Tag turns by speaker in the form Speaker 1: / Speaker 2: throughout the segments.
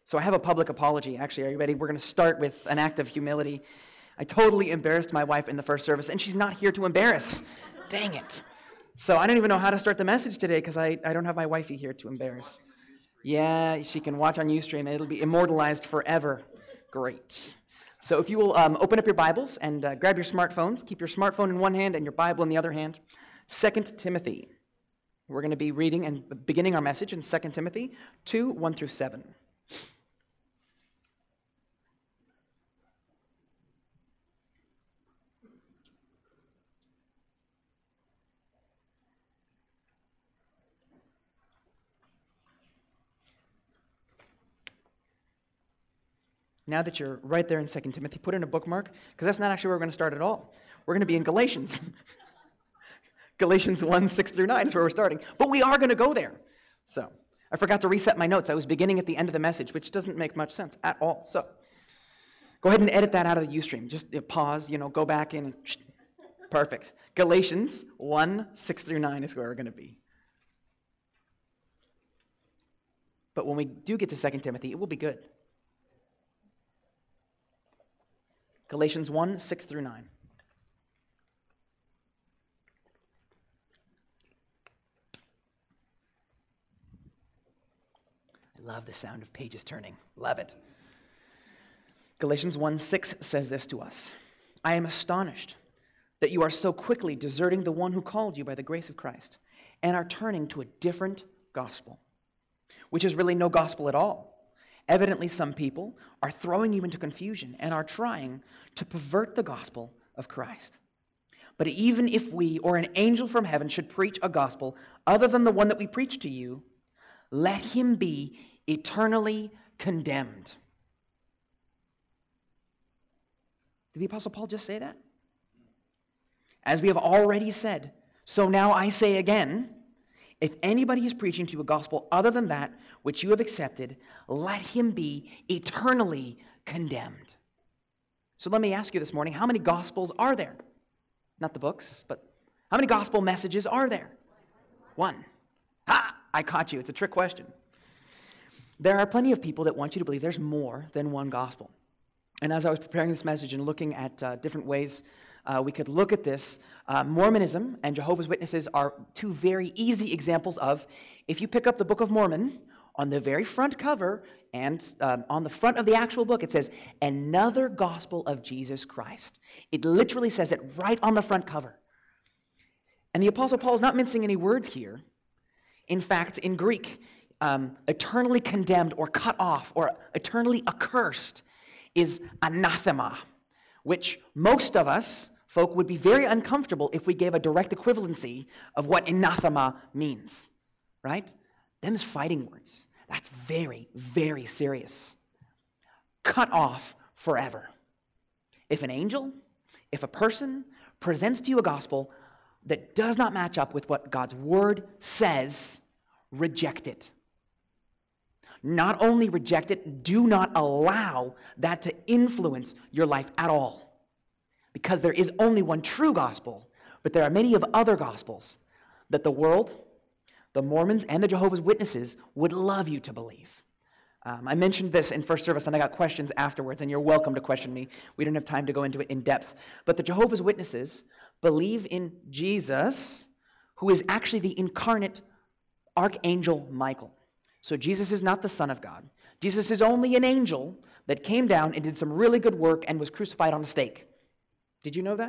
Speaker 1: So I have a public apology. Actually, are you ready? We're going to start with an act of humility. I totally embarrassed my wife in the first service, and she's not here to embarrass. Dang it. So I don't even know how to start the message today because I don't have my wifey here to embarrass. Yeah, she can watch on Ustream, and it'll be immortalized forever. Great. So if you will open up your Bibles and grab your smartphones, keep your smartphone in one hand and your Bible in the other hand. 2 Timothy. We're going to be reading and beginning our message in 2 Timothy 2, 1 through 7. Now that you're right there in 2 Timothy, put in a bookmark, because that's not actually where we're going to start at all. We're going to be in Galatians. Galatians 1, 6 through 9 is where we're starting. But we are going to go there. So, I forgot to reset my notes. I was beginning at the end of the message, which doesn't make much sense at all. So, go ahead and edit that out of the Ustream. Just pause, go back in. Perfect. Galatians 1, 6 through 9 is where we're going to be. But when we do get to 2 Timothy, it will be good. Galatians 1, 6 through 9. I love the sound of pages turning. Love it. Galatians 1, 6 says this to us. I am astonished that you are so quickly deserting the one who called you by the grace of Christ and are turning to a different gospel, which is really no gospel at all. Evidently, some people are throwing you into confusion and are trying to pervert the gospel of Christ. But even if we or an angel from heaven should preach a gospel other than the one that we preach to you, let him be eternally condemned. Did the Apostle Paul just say that? As we have already said, so now I say again, if anybody is preaching to you a gospel other than that which you have accepted, let him be eternally condemned. So let me ask you this morning, how many gospels are there? Not the books, but how many gospel messages are there? One. Ha! I caught you. It's a trick question. There are plenty of people that want you to believe there's more than one gospel. And as I was preparing this message and looking at different ways we could look at this, Mormonism and Jehovah's Witnesses are two very easy examples of, if you pick up the Book of Mormon, on the very front cover and on the front of the actual book, it says, another gospel of Jesus Christ. It literally says it right on the front cover. And the Apostle Paul is not mincing any words here. In fact, in Greek, eternally condemned or cut off or eternally accursed is anathema, which most of us folk would be very uncomfortable if we gave a direct equivalency of what anathema means, right? Them's fighting words. That's very, very serious. Cut off forever. If an angel, if a person presents to you a gospel that does not match up with what God's word says, reject it. Not only reject it, do not allow that to influence your life at all. Because there is only one true gospel, but there are many of other gospels that the world, the Mormons, and the Jehovah's Witnesses would love you to believe. I mentioned this in first service, and I got questions afterwards, and you're welcome to question me. We don't have time to go into it in depth. But the Jehovah's Witnesses believe in Jesus, who is actually the incarnate Archangel Michael. So Jesus is not the Son of God. Jesus is only an angel that came down and did some really good work and was crucified on a stake. Did you know that?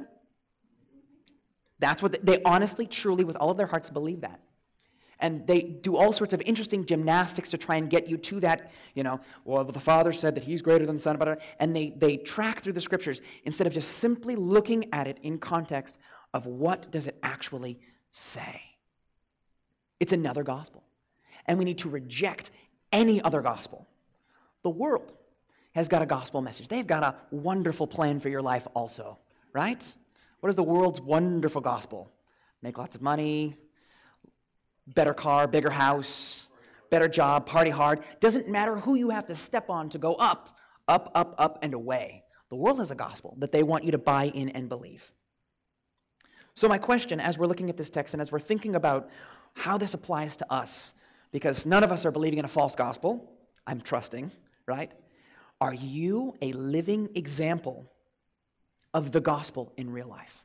Speaker 1: That's what they honestly, truly, with all of their hearts believe that. And they do all sorts of interesting gymnastics to try and get you to that, well, the Father said that he's greater than the Son, and they track through the Scriptures instead of just simply looking at it in context of what does it actually say. It's another gospel. And we need to reject any other gospel. The world has got a gospel message. They've got a wonderful plan for your life also, right? What is the world's wonderful gospel? Make lots of money, better car, bigger house, better job, party hard. Doesn't matter who you have to step on to go up, up, up, up, and away. The world has a gospel that they want you to buy in and believe. So my question, as we're looking at this text and as we're thinking about how this applies to us, because none of us are believing in a false gospel, I'm trusting, right? Are you a living example of the gospel in real life?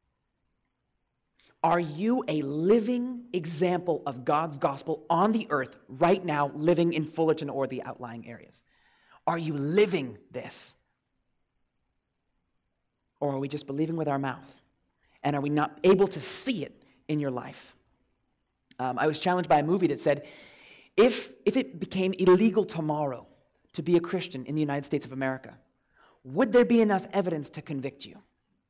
Speaker 1: Are you a living example of God's gospel on the earth right now, living in Fullerton or the outlying areas? Are you living this? Or are we just believing with our mouth? And are we not able to see it in your life? I was challenged by a movie that said, if it became illegal tomorrow to be a Christian in the United States of America, would there be enough evidence to convict you?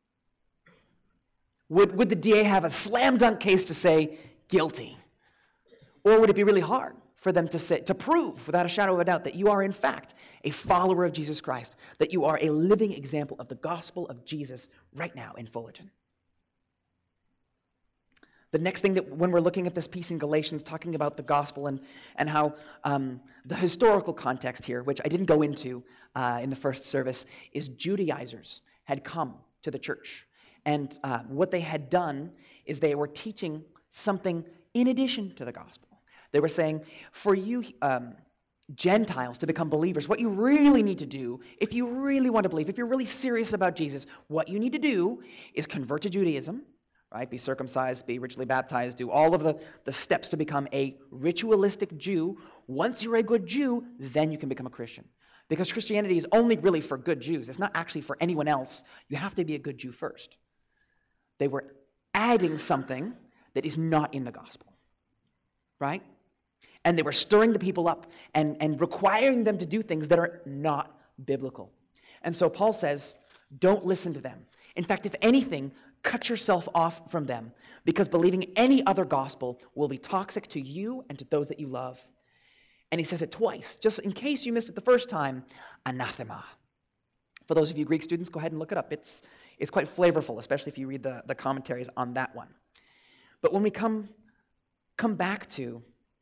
Speaker 1: Would the DA have a slam dunk case to say guilty? Or would it be really hard for them to prove without a shadow of a doubt that you are in fact a follower of Jesus Christ, that you are a living example of the gospel of Jesus right now in Fullerton? The next thing that when we're looking at this piece in Galatians, talking about the gospel and how the historical context here, which I didn't go into in the first service, is Judaizers had come to the church. And what they had done is they were teaching something in addition to the gospel. They were saying, for you Gentiles to become believers, what you really need to do, if you really want to believe, if you're really serious about Jesus, what you need to do is convert to Judaism, right? Be circumcised, be ritually baptized, do all of the steps to become a ritualistic Jew. Once you're a good Jew, then you can become a Christian. Because Christianity is only really for good Jews. It's not actually for anyone else. You have to be a good Jew first. They were adding something that is not in the gospel, right? And they were stirring the people up and requiring them to do things that are not biblical. And so Paul says, don't listen to them. In fact, if anything, cut yourself off from them, because believing any other gospel will be toxic to you and to those that you love. And he says it twice, just in case you missed it the first time, anathema. For those of you Greek students, go ahead and look it up. It's quite flavorful, especially if you read the commentaries on that one. But when we come back to,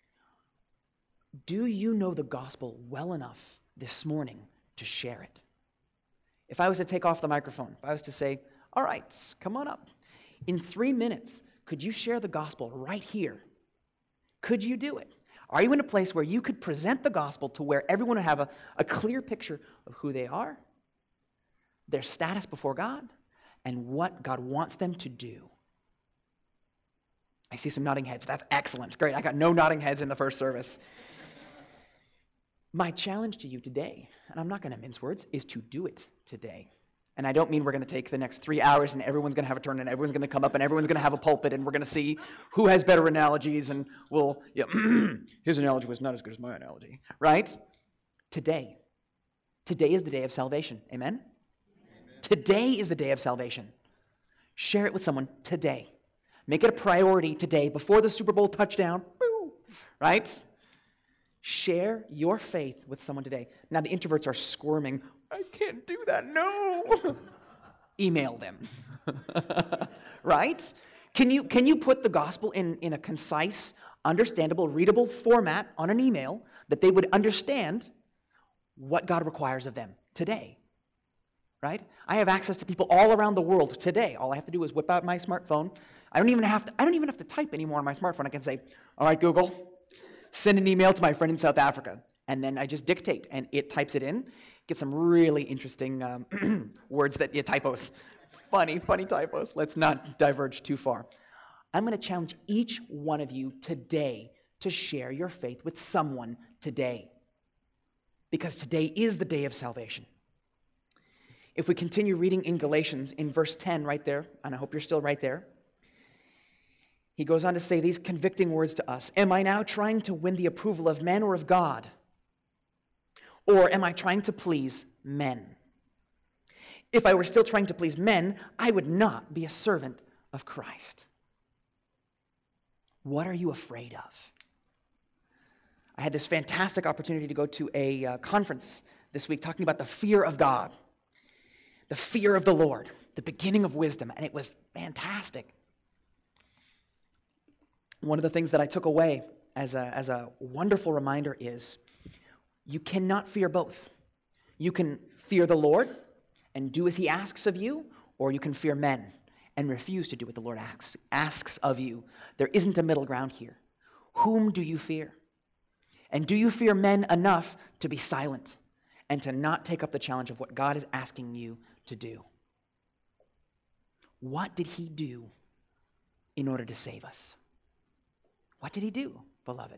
Speaker 1: do you know the gospel well enough this morning to share it? If I was to take off the microphone, if I was to say, all right, come on up. In 3 minutes, could you share the gospel right here? Could you do it? Are you in a place where you could present the gospel to where everyone would have a clear picture of who they are, their status before God, and what God wants them to do? I see some nodding heads. That's excellent. Great. I got no nodding heads in the first service. My challenge to you today, and I'm not going to mince words, is to do it today. And I don't mean we're going to take the next 3 hours and everyone's going to have a turn and everyone's going to come up and everyone's going to have a pulpit and we're going to see who has better analogies and his analogy was not as good as my analogy, right? Today is the day of salvation. Amen? Today is the day of salvation. Share it with someone today. Make it a priority today before the Super Bowl touchdown, right? Share your faith with someone today. Now the introverts are squirming. I can't do that. No. Email them. Right? Can you put the gospel in a concise, understandable, readable format on an email that they would understand what God requires of them today? Right? I have access to people all around the world today. All I have to do is whip out my smartphone. I don't even have to type anymore on my smartphone. I can say, all right, Google, send an email to my friend in South Africa. And then I just dictate, and it types it in. Get some really interesting words typos. Funny typos. Let's not diverge too far. I'm going to challenge each one of you today to share your faith with someone today. Because today is the day of salvation. If we continue reading in Galatians, in verse 10 right there, and I hope you're still right there, he goes on to say these convicting words to us. Am I now trying to win the approval of men or of God? Or am I trying to please men? If I were still trying to please men, I would not be a servant of Christ. What are you afraid of? I had this fantastic opportunity to go to a conference this week talking about the fear of God, the fear of the Lord, the beginning of wisdom, and it was fantastic. One of the things that I took away as a wonderful reminder is you cannot fear both. You can fear the Lord and do as he asks of you, or you can fear men and refuse to do what the Lord asks of you. There isn't a middle ground here. Whom do you fear? And do you fear men enough to be silent? and to not take up the challenge of what God is asking you to do. What did he do in order to save us? What did he do, beloved?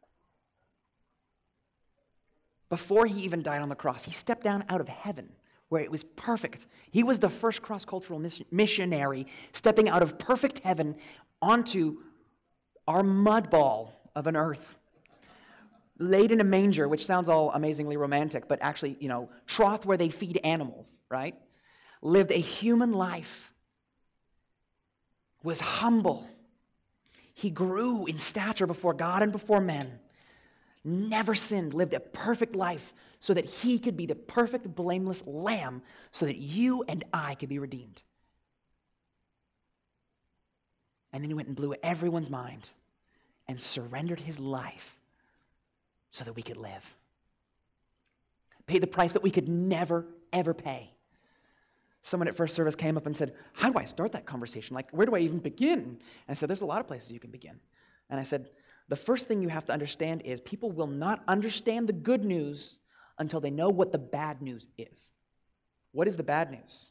Speaker 1: Before he even died on the cross, he stepped down out of heaven where it was perfect. He was the first cross-cultural missionary stepping out of perfect heaven onto our mud ball of an earth, laid in a manger, which sounds all amazingly romantic, but actually, trough where they feed animals, right? Lived a human life, was humble. He grew in stature before God and before men, never sinned, lived a perfect life so that he could be the perfect, blameless lamb so that you and I could be redeemed. And then he went and blew everyone's mind and surrendered his life so that we could live. Paid the price that we could never, ever pay. Someone at first service came up and said, how do I start that conversation? Like, where do I even begin? And I said, there's a lot of places you can begin. And I said, the first thing you have to understand is people will not understand the good news until they know what the bad news is. What is the bad news?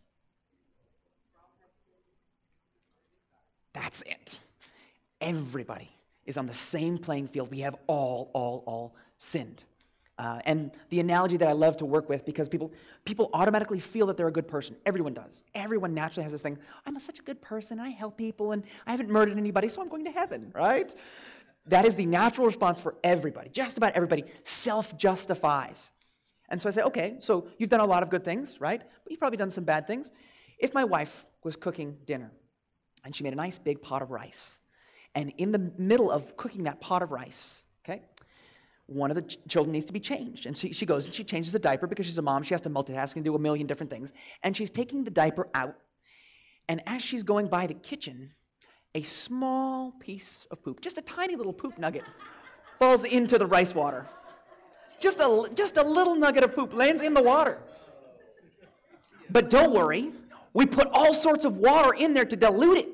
Speaker 1: That's it. Everybody is on the same playing field. We have all sinned. And the analogy that I love to work with, because people automatically feel that they're a good person. Everyone does. Everyone naturally has this thing, I'm such a good person, I help people, and I haven't murdered anybody, so I'm going to heaven, right? That is the natural response for everybody. Just about everybody self-justifies. And so I say, okay, so you've done a lot of good things, right? But you've probably done some bad things. If my wife was cooking dinner, and she made a nice big pot of rice, and in the middle of cooking that pot of rice, okay, one of the children needs to be changed. And she goes and she changes the diaper because she's a mom. She has to multitask and do a million different things. And she's taking the diaper out. And as she's going by the kitchen, a small piece of poop, just a tiny little poop nugget, falls into the rice water. Just a little nugget of poop lands in the water. But don't worry, we put all sorts of water in there to dilute it.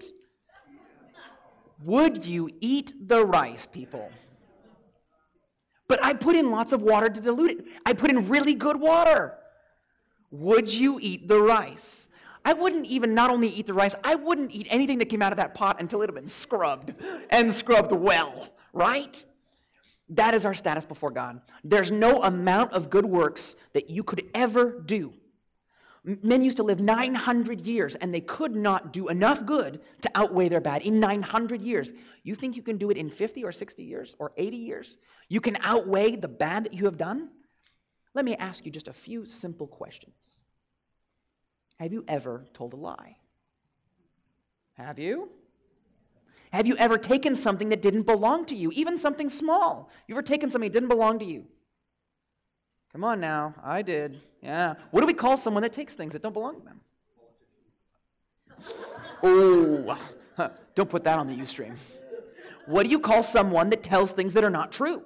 Speaker 1: Would you eat the rice, people? But I put in lots of water to dilute it. I put in really good water. Would you eat the rice? I wouldn't even not only eat the rice, I wouldn't eat anything that came out of that pot until it had been scrubbed, and scrubbed well, right? That is our status before God. There's no amount of good works that you could ever do. Men used to live 900 years, and they could not do enough good to outweigh their bad in 900 years. You think you can do it in 50 or 60 years or 80 years? You can outweigh the bad that you have done? Let me ask you just a few simple questions. Have you ever told a lie? Have you? Have you ever taken something that didn't belong to you, even something small? You ever taken something that didn't belong to you? Come on now, I did. Yeah. What do we call someone that takes things that don't belong to them? Oh, don't put that on the Ustream. What do you call someone that tells things that are not true?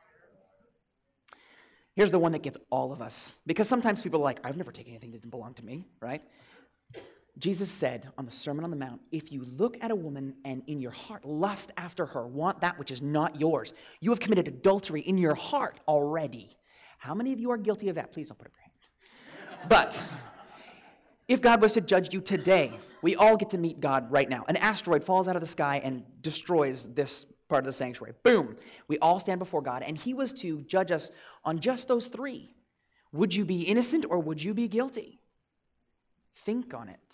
Speaker 1: Here's the one that gets all of us. Because sometimes people are like, I've never taken anything that didn't belong to me, right? Jesus said on the Sermon on the Mount, if you look at a woman and in your heart lust after her, want that which is not yours, you have committed adultery in your heart already. How many of you are guilty of that? Please don't put up your hand. But if God was to judge you today, we all get to meet God right now. An asteroid falls out of the sky and destroys this part of the sanctuary. Boom. We all stand before God, and he was to judge us on just those three. Would you be innocent or would you be guilty? Think on it.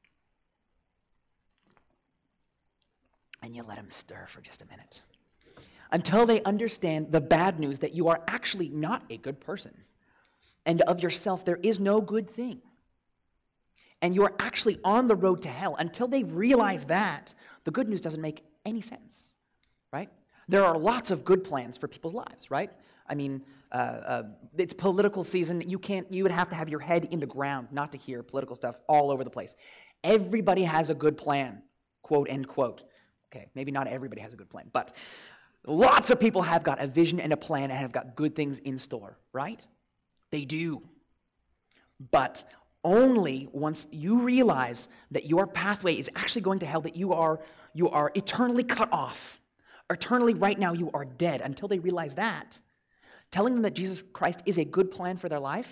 Speaker 1: And you let him stir for just a minute. Until they understand the bad news that you are actually not a good person. And of yourself there is no good thing. And you are actually on the road to hell. Until they realize that, the good news doesn't make any sense. Right? There are lots of good plans for people's lives, right? I mean, it's political season. You would have to have your head in the ground not to hear political stuff all over the place. Everybody has a good plan, quote, end quote. Okay, maybe not everybody has a good plan, but lots of people have got a vision and a plan and have got good things in store, right? They do. But only once you realize that your pathway is actually going to hell, that you are eternally cut off. Eternally, right now, you are dead. Until they realize that, telling them that Jesus Christ is a good plan for their life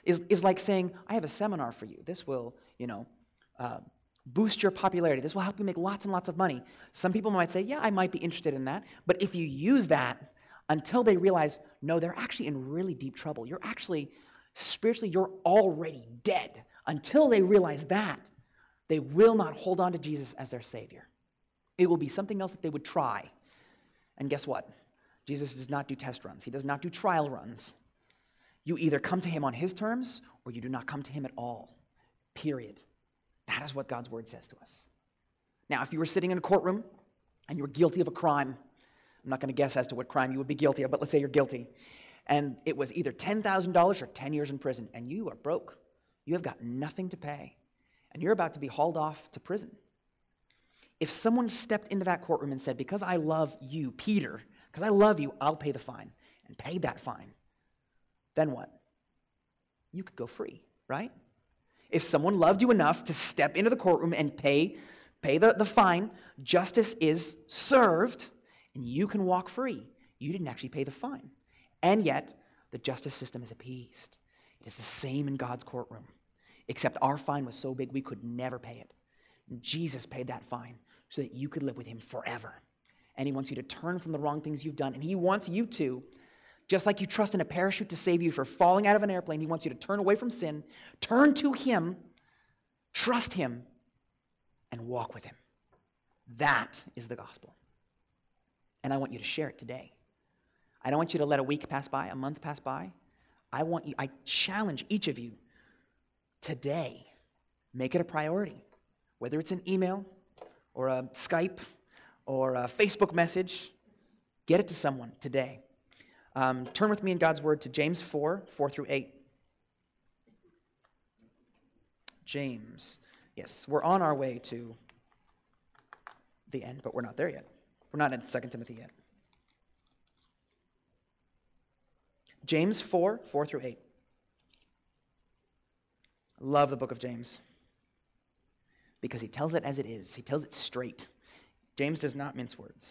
Speaker 1: is like saying, I have a seminar for you. This will, boost your popularity. This will help you make lots and lots of money. Some people might say, yeah, I might be interested in that. But if you use that until they realize, no, they're actually in really deep trouble. You're actually, spiritually, you're already dead. Until they realize that, they will not hold on to Jesus as their Savior. It will be something else that they would try. And guess what? Jesus does not do test runs. He does not do trial runs. You either come to him on his terms or you do not come to him at all. Period. That is what God's word says to us. Now, if you were sitting in a courtroom and you were guilty of a crime, I'm not going to guess as to what crime you would be guilty of, but let's say you're guilty, and it was either $10,000 or 10 years in prison, and you are broke. You have got nothing to pay, and you're about to be hauled off to prison. If someone stepped into that courtroom and said, because I love you, Peter, because I love you, I'll pay the fine, and paid that fine, then what? You could go free, right? If someone loved you enough to step into the courtroom and pay the fine, justice is served, and you can walk free. You didn't actually pay the fine. And yet, the justice system is appeased. It is the same in God's courtroom, except our fine was so big we could never pay it. Jesus paid that fine so that you could live with him forever. And he wants you to turn from the wrong things you've done, and he wants you to, just like you trust in a parachute to save you for falling out of an airplane, he wants you to turn away from sin, turn to him, trust him, and walk with him. That is the gospel. And I want you to share it today. I don't want you to let a week pass by, a month pass by. I challenge each of you today, make it a priority. Whether it's an email or a Skype or a Facebook message, get it to someone today. Turn with me in God's word to James 4 through 8. James. Yes, we're on our way to the end, but we're not there yet. We're not at 2 Timothy yet. James 4 through 8. I love the book of James because he tells it as it is. He tells it straight. James does not mince words.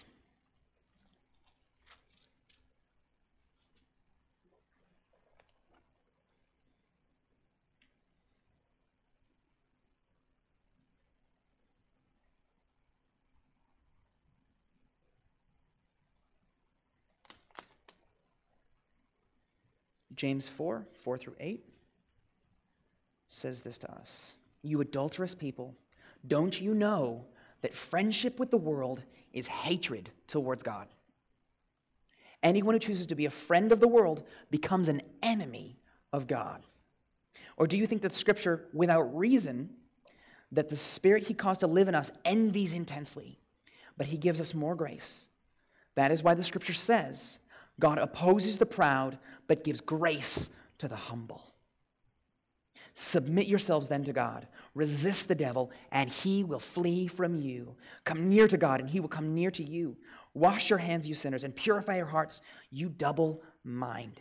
Speaker 1: James 4 through 8 says this to us. You adulterous people, don't you know that friendship with the world is hatred towards God? Anyone who chooses to be a friend of the world becomes an enemy of God. Or do you think that Scripture, without reason, that the Spirit he caused to live in us envies intensely, but he gives us more grace? That is why the Scripture says, God opposes the proud, but gives grace to the humble. Submit yourselves then to God. Resist the devil, and he will flee from you. Come near to God, and he will come near to you. Wash your hands, you sinners, and purify your hearts, you double-minded.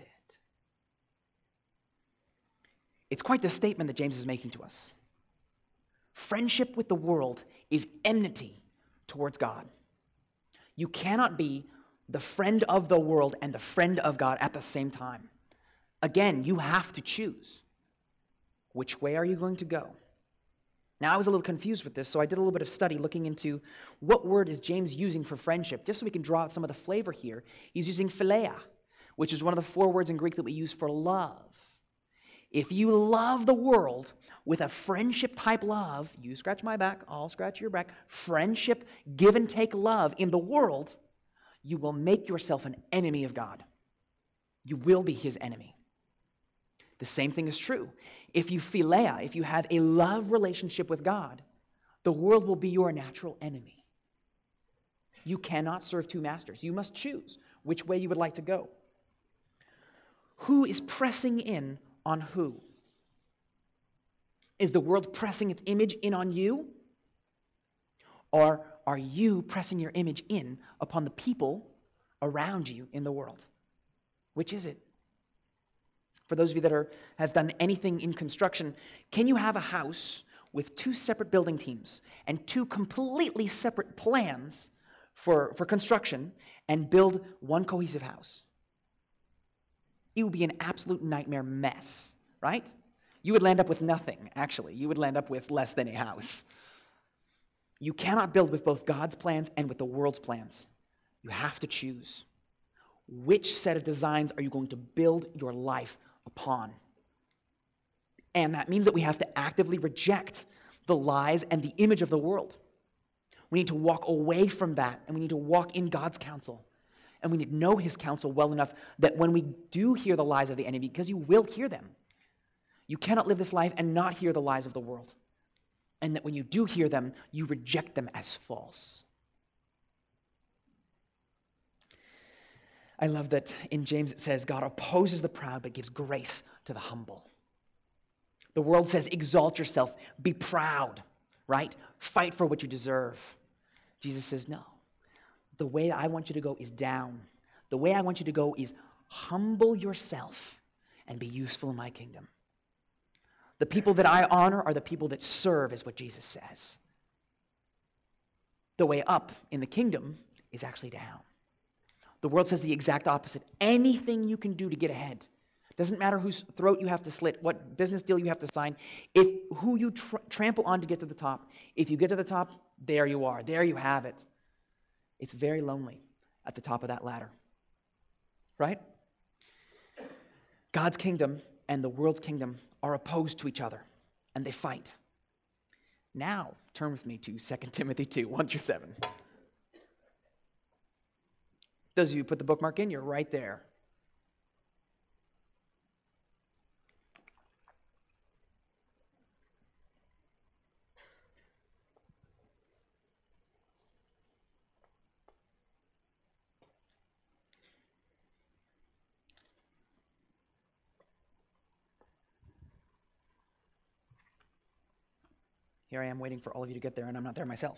Speaker 1: It's quite the statement that James is making to us. Friendship with the world is enmity towards God. You cannot be the friend of the world and the friend of God at the same time. Again, you have to choose. Which way are you going to go? Now, I was a little confused with this, so I did a little bit of study looking into what word is James using for friendship, just so we can draw out some of the flavor here. He's using philia, which is one of the 4 words in Greek that we use for love. If you love the world with a friendship-type love, you scratch my back, I'll scratch your back, friendship, give and take love in the world, you will make yourself an enemy of God. You will be his enemy. The same thing is true. If you philia, if you have a love relationship with God, the world will be your natural enemy. You cannot serve 2 masters. You must choose which way you would like to go. Who is pressing in on who? Is the world pressing its image in on you? Or are you pressing your image in upon the people around you in the world? Which is it? For those of you that have done anything in construction, can you have a house with 2 separate building teams and 2 completely separate plans for construction and build one cohesive house? It would be an absolute nightmare mess, right? you would land up with nothing, actually. You would land up with less than a house. You cannot build with both God's plans and with the world's plans. You have to choose. Which set of designs are you going to build your life upon? And that means that we have to actively reject the lies and the image of the world. We need to walk away from that, and we need to walk in God's counsel. And we need to know his counsel well enough that when we do hear the lies of the enemy, because you will hear them, you cannot live this life and not hear the lies of the world. And that when you do hear them, you reject them as false. I love that in James it says, God opposes the proud but gives grace to the humble. The world says, exalt yourself, be proud, right? Fight for what you deserve. Jesus says, no. The way I want you to go is down. The way I want you to go is humble yourself and be useful in my kingdom. The people that I honor are the people that serve, is what Jesus says. The way up in the kingdom is actually down. The world says the exact opposite. Anything you can do to get ahead. Doesn't matter whose throat you have to slit, what business deal you have to sign, who you trample on to get to the top. If you get to the top, there you are. There you have it. It's very lonely at the top of that ladder. Right? God's kingdom and the world's kingdom are opposed to each other, and they fight. Now, turn with me to 2 Timothy 2, 1-7. Those of you who put the bookmark in, you're right there. Here I am waiting for all of you to get there, and I'm not there myself.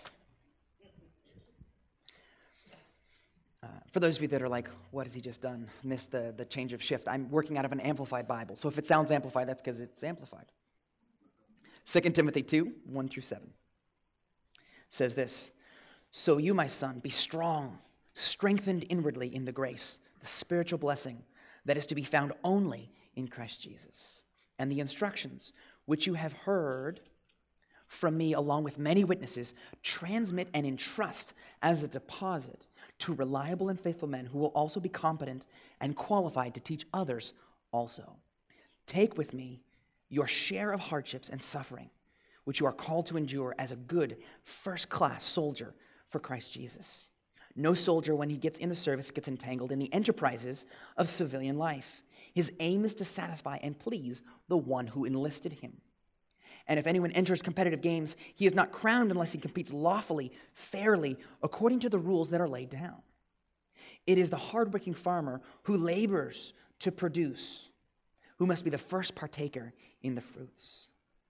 Speaker 1: For those of you that are like, what has he just done? Missed the change of shift. I'm working out of an Amplified Bible. So if it sounds amplified, that's because it's amplified. 2 Timothy 2, 1-7 says this, so you, my son, be strong, strengthened inwardly in the grace, the spiritual blessing that is to be found only in Christ Jesus. And the instructions which you have heard from me along with many witnesses, transmit and entrust as a deposit to reliable and faithful men who will also be competent and qualified to teach others also. Take with me your share of hardships and suffering, which you are called to endure as a good first-class soldier for Christ Jesus. No soldier, when he gets in the service, gets entangled in the enterprises of civilian life. His aim is to satisfy and please the one who enlisted him. And if anyone enters competitive games, he is not crowned unless he competes lawfully, fairly, according to the rules that are laid down. It is the hardworking farmer who labors to produce, who must be the first partaker in the fruits.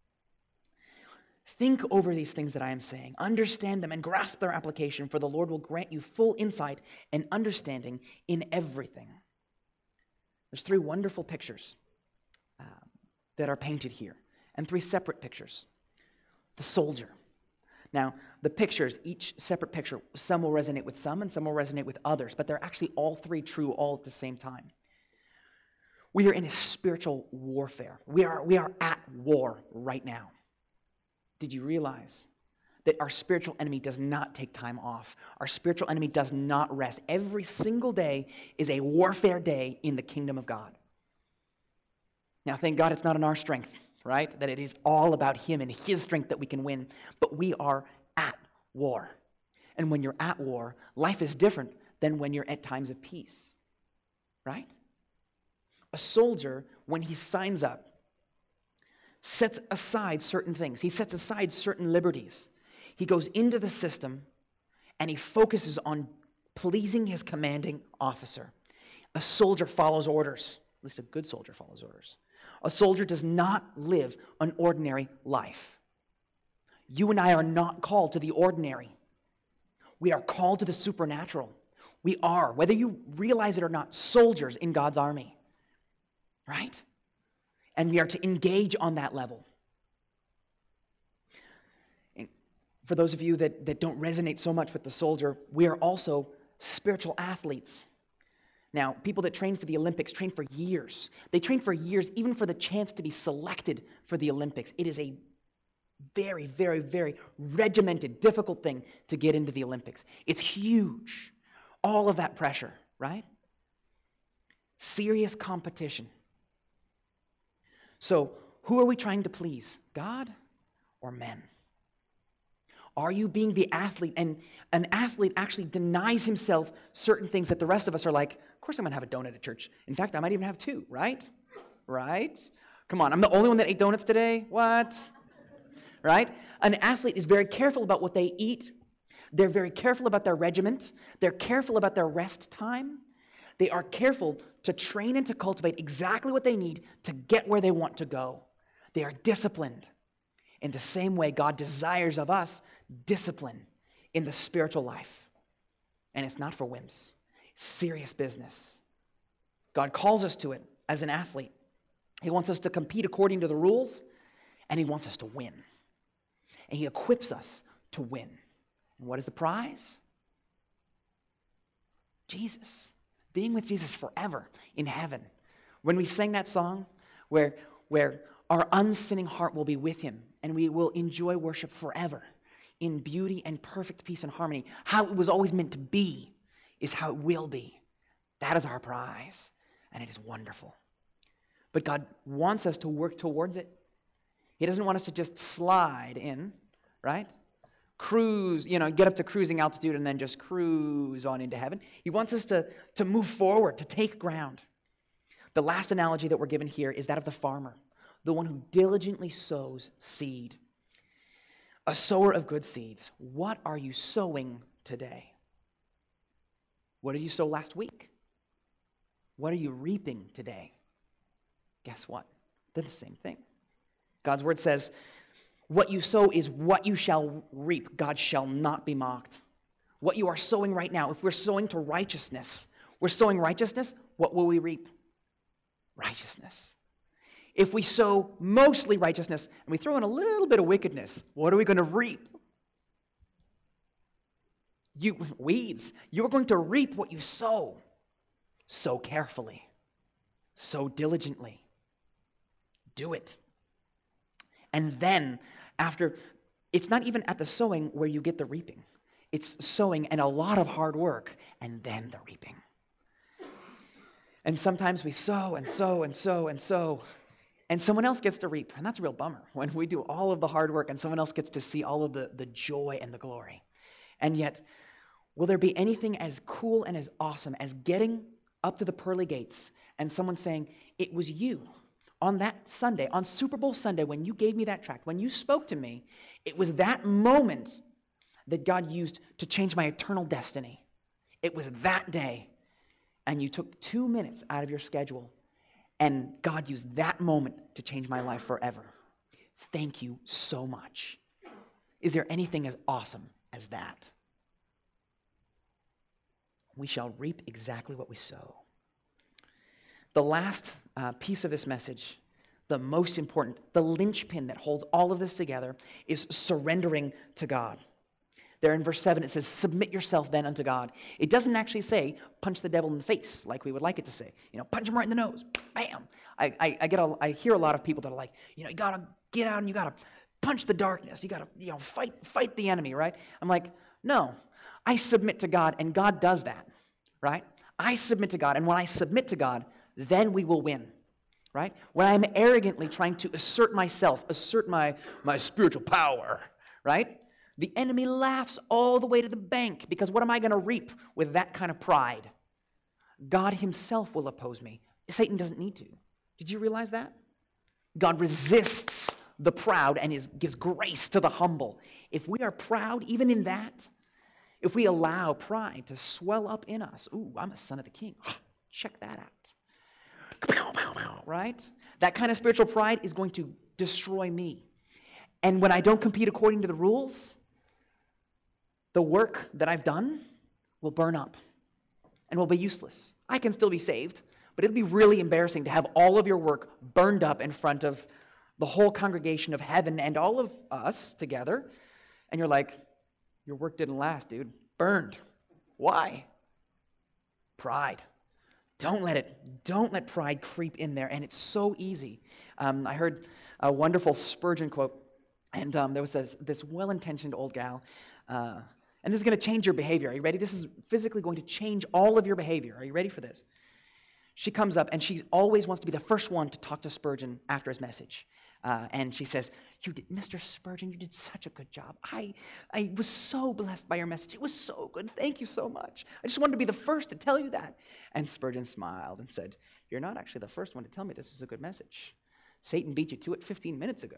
Speaker 1: Think over these things that I am saying. Understand them and grasp their application, for the Lord will grant you full insight and understanding in everything. There's three wonderful pictures that are painted here. And three separate pictures. The soldier. Now, the pictures, each separate picture, some will resonate with some and some will resonate with others, but they're actually all three true all at the same time. We are in a spiritual warfare. We are at war right now. Did you realize that our spiritual enemy does not take time off? Our spiritual enemy does not rest. Every single day is a warfare day in the kingdom of God. Now, thank God it's not in our strength. Right? That it is all about him and his strength that we can win. But we are at war. And when you're at war, life is different than when you're at times of peace. Right? A soldier, when he signs up, sets aside certain things. He sets aside certain liberties. He goes into the system and he focuses on pleasing his commanding officer. A soldier follows orders. At least a good soldier follows orders. A soldier does not live an ordinary life. You and I are not called to the ordinary. We are called to the supernatural. We are, whether you realize it or not, soldiers in God's army. Right? And we are to engage on that level. And for those of you that don't resonate so much with the soldier, we are also spiritual athletes. Now, people that train for the Olympics train for years. They train for years even for the chance to be selected for the Olympics. It is a very, very, very regimented, difficult thing to get into the Olympics. It's huge. All of that pressure, right? Serious competition. So, who are we trying to please? God or men? Are you being the athlete? And an athlete actually denies himself certain things that the rest of us are like, of course I'm going to have a donut at church. In fact, I might even have two, right? Right? Come on, I'm the only one that ate donuts today? What? Right? An athlete is very careful about what they eat. They're very careful about their regiment. They're careful about their rest time. They are careful to train and to cultivate exactly what they need to get where they want to go. They are disciplined. In the same way, God desires of us discipline in the spiritual life. And it's not for whims. It's serious business. God calls us to it as an athlete. He wants us to compete according to the rules, and He wants us to win. And He equips us to win. And what is the prize? Jesus. Being with Jesus forever in heaven. When we sang that song where our unsinning heart will be with Him and we will enjoy worship forever in beauty and perfect peace and harmony. How it was always meant to be is how it will be. That is our prize, and it is wonderful. But God wants us to work towards it. He doesn't want us to just slide in, right? Cruise, get up to cruising altitude and then just cruise on into heaven. He wants us to move forward, to take ground. The last analogy that we're given here is that of the farmer, the one who diligently sows seed. A sower of good seeds. What are you sowing today? What did you sow last week? What are you reaping today? Guess what? They're the same thing. God's word says, what you sow is what you shall reap. God shall not be mocked. What you are sowing right now, if we're sowing to righteousness, what will we reap? Righteousness. If we sow mostly righteousness and we throw in a little bit of wickedness, what are we going to reap? Weeds. You're going to reap what you sow. Sow carefully. Sow diligently. Do it. And then, it's not even at the sowing where you get the reaping. It's sowing and a lot of hard work, and then the reaping. And sometimes we sow and sow and sow and sow, and someone else gets to reap. And that's a real bummer when we do all of the hard work and someone else gets to see all of the joy and the glory. And yet, will there be anything as cool and as awesome as getting up to the pearly gates and someone saying, it was you on that Sunday, on Super Bowl Sunday, when you gave me that tract, when you spoke to me, it was that moment that God used to change my eternal destiny. It was that day. And you took 2 minutes out of your schedule, and God used that moment to change my life forever. Thank you so much. Is there anything as awesome as that? We shall reap exactly what we sow. The last piece of this message, the most important, the linchpin that holds all of this together, is surrendering to God. There in verse 7 it says, submit yourself then unto God. It doesn't actually say, punch the devil in the face like we would like it to say. Punch him right in the nose. Bam. I hear a lot of people that are like, you got to get out and you got to punch the darkness. You got to fight the enemy, right? I'm like, no. I submit to God, and God does that, right? I submit to God, and when I submit to God, then we will win, right? When I'm arrogantly trying to assert myself, assert my spiritual power, right? The enemy laughs all the way to the bank, because what am I going to reap with that kind of pride? God Himself will oppose me. Satan doesn't need to. Did you realize that? God resists the proud and gives grace to the humble. If we are proud, even in that, if we allow pride to swell up in us, ooh, I'm a son of the king. Check that out. Right? That kind of spiritual pride is going to destroy me. And when I don't compete according to the rules, the work that I've done will burn up and will be useless. I can still be saved, but it'll be really embarrassing to have all of your work burned up in front of the whole congregation of heaven and all of us together. And you're like, your work didn't last, dude. Burned. Why? Pride. Don't let pride creep in there. And it's so easy. I heard a wonderful Spurgeon quote, and there was this well-intentioned old gal, and this is going to change your behavior. Are you ready? This is physically going to change all of your behavior. Are you ready for this? She comes up, and she always wants to be the first one to talk to Spurgeon after his message. And she says, Mr. Spurgeon, you did such a good job. I was so blessed by your message. It was so good. Thank you so much. I just wanted to be the first to tell you that. And Spurgeon smiled and said, you're not actually the first one to tell me this was a good message. Satan beat you to it 15 minutes ago.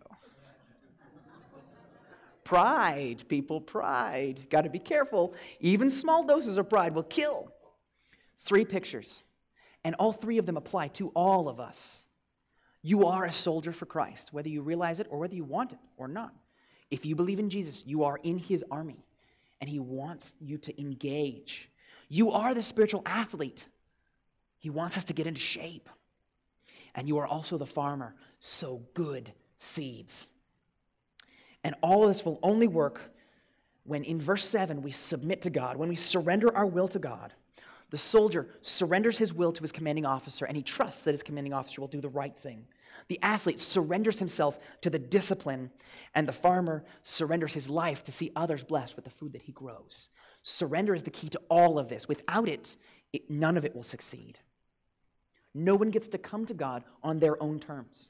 Speaker 1: Pride, people, pride. Got to be careful. Even small doses of pride will kill. 3 pictures. And all 3 of them apply to all of us. You are a soldier for Christ, whether you realize it or whether you want it or not. If you believe in Jesus, you are in his army, and he wants you to engage. You are the spiritual athlete. He wants us to get into shape. And you are also the farmer. Sow good seeds. And all of this will only work when in verse 7 we submit to God, when we surrender our will to God. The soldier surrenders his will to his commanding officer, and he trusts that his commanding officer will do the right thing. The athlete surrenders himself to the discipline, and the farmer surrenders his life to see others blessed with the food that he grows. Surrender is the key to all of this. Without it, none of it will succeed. No one gets to come to God on their own terms.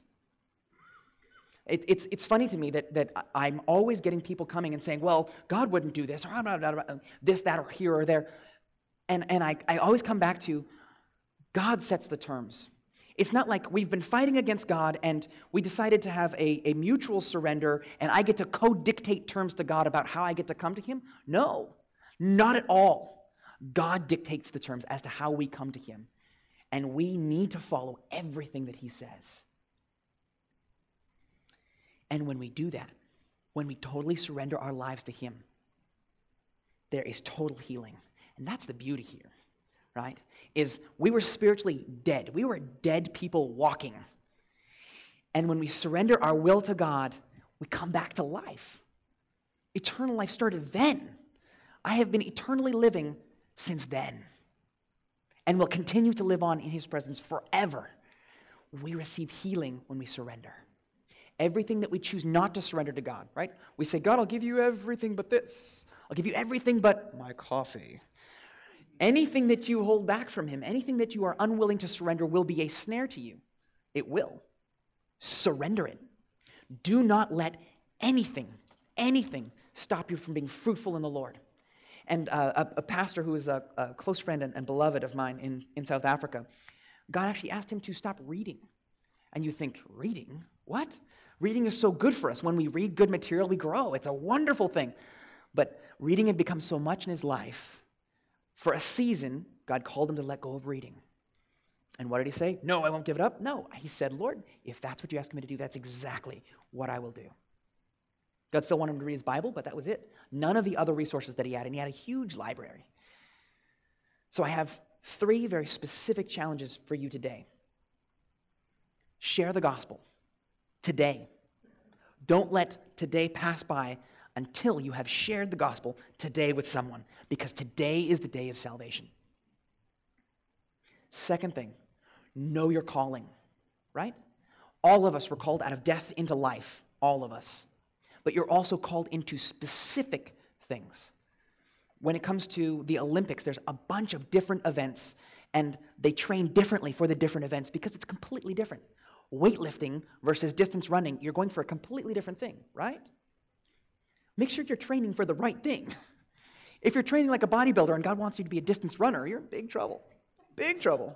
Speaker 1: It's funny to me that I'm always getting people coming and saying, well, God wouldn't do this, or this, that, or here or there. And I always come back to, God sets the terms. It's not like we've been fighting against God and we decided to have a mutual surrender and I get to co-dictate terms to God about how I get to come to him. No, not at all. God dictates the terms as to how we come to him. And we need to follow everything that he says. And when we do that, when we totally surrender our lives to him, there is total healing. And that's the beauty here, right? Is we were spiritually dead. We were dead people walking. And when we surrender our will to God, we come back to life. Eternal life started then. I have been eternally living since then. And will continue to live on in his presence forever. We receive healing when we surrender. Everything that we choose not to surrender to God, right? We say, God, I'll give you everything but this. I'll give you everything but my coffee. Anything that you hold back from him, anything that you are unwilling to surrender will be a snare to you. It will. Surrender it. Do not let anything stop you from being fruitful in the Lord. And a pastor who is a close friend and beloved of mine in South Africa, God actually asked him to stop reading. And you think, reading? What? Reading is so good for us. When we read good material, we grow. It's a wonderful thing. But reading had become so much in his life. For a season, God called him to let go of reading. And what did he say? No, I won't give it up. No, he said, Lord, if that's what you ask me to do, that's exactly what I will do. God still wanted him to read his Bible, but that was it. None of the other resources that he had, and he had a huge library. So I have 3 very specific challenges for you today. Share the gospel today. Don't let today pass by until you have shared the gospel today with someone, because today is the day of salvation. Second thing, know your calling, right? All of us were called out of death into life, all of us. But you're also called into specific things. When it comes to the Olympics, there's a bunch of different events, and they train differently for the different events because it's completely different. Weightlifting versus distance running, you're going for a completely different thing, right? Make sure you're training for the right thing. If you're training like a bodybuilder and God wants you to be a distance runner, you're in big trouble. Big trouble.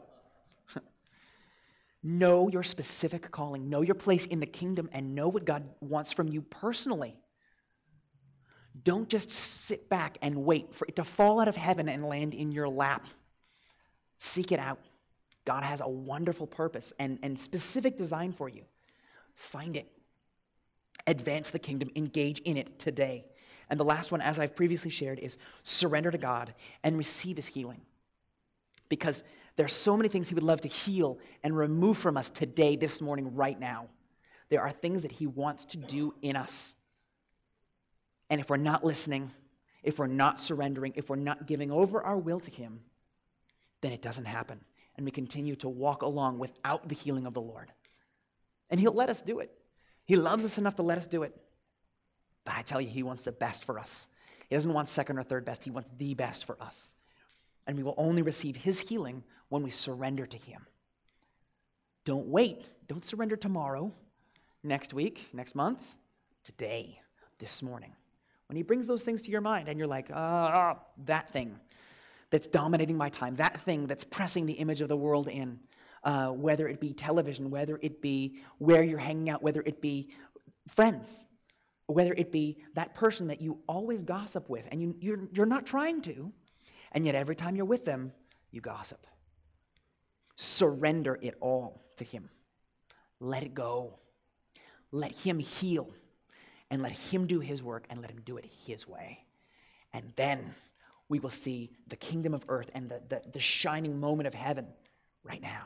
Speaker 1: Know your specific calling. Know your place in the kingdom and know what God wants from you personally. Don't just sit back and wait for it to fall out of heaven and land in your lap. Seek it out. God has a wonderful purpose and specific design for you. Find it. Advance the kingdom. Engage in it today. And the last one, as I've previously shared, is surrender to God and receive his healing. Because there are so many things he would love to heal and remove from us today, this morning, right now. There are things that he wants to do in us. And if we're not listening, if we're not surrendering, if we're not giving over our will to him, then it doesn't happen. and we continue to walk along without the healing of the Lord. And He'll let us do it. He loves us enough to let us do it. But I tell you, He wants the best for us. He doesn't want second or third best. He wants the best for us. And we will only receive His healing when we surrender to Him. Don't wait. Don't surrender tomorrow, next week, next month. Today, this morning. When He brings those things to your mind and you're like, that thing that's dominating my time, that thing that's pressing the image of the world in, whether it be television, whether it be where you're hanging out, whether it be friends, whether it be that person that you always gossip with and you're not trying to, and yet every time you're with them, you gossip. Surrender it all to Him. Let it go. Let Him heal. And let Him do His work and let Him do it His way. And then we will see the kingdom of earth and the shining moment of heaven right now.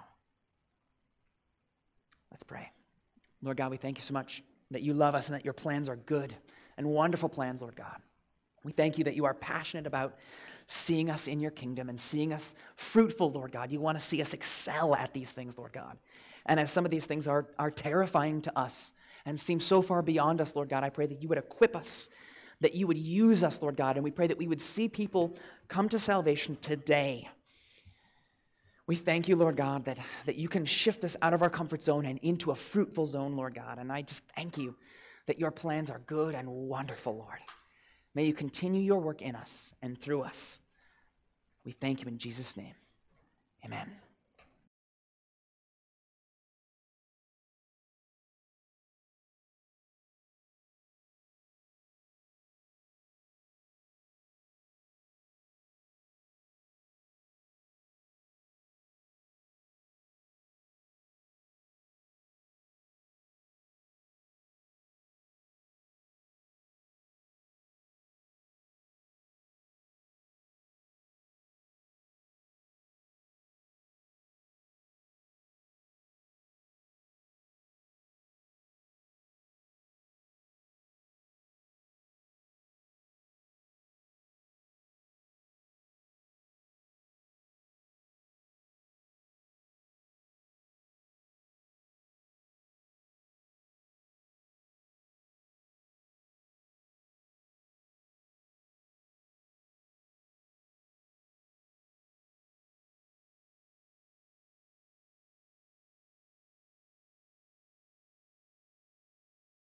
Speaker 1: Let's pray. Lord God, we thank You so much that You love us and that Your plans are good and wonderful plans, Lord God. We thank You that You are passionate about seeing us in Your kingdom and seeing us fruitful, Lord God. You want to see us excel at these things, Lord God. And as some of these things are terrifying to us and seem so far beyond us, Lord God, I pray that You would equip us, that You would use us, Lord God, and we pray that we would see people come to salvation today. We thank You, Lord God, that You can shift us out of our comfort zone and into a fruitful zone, Lord God. And I just thank You that Your plans are good and wonderful, Lord. May You continue Your work in us and through us. We thank You in Jesus' name. Amen.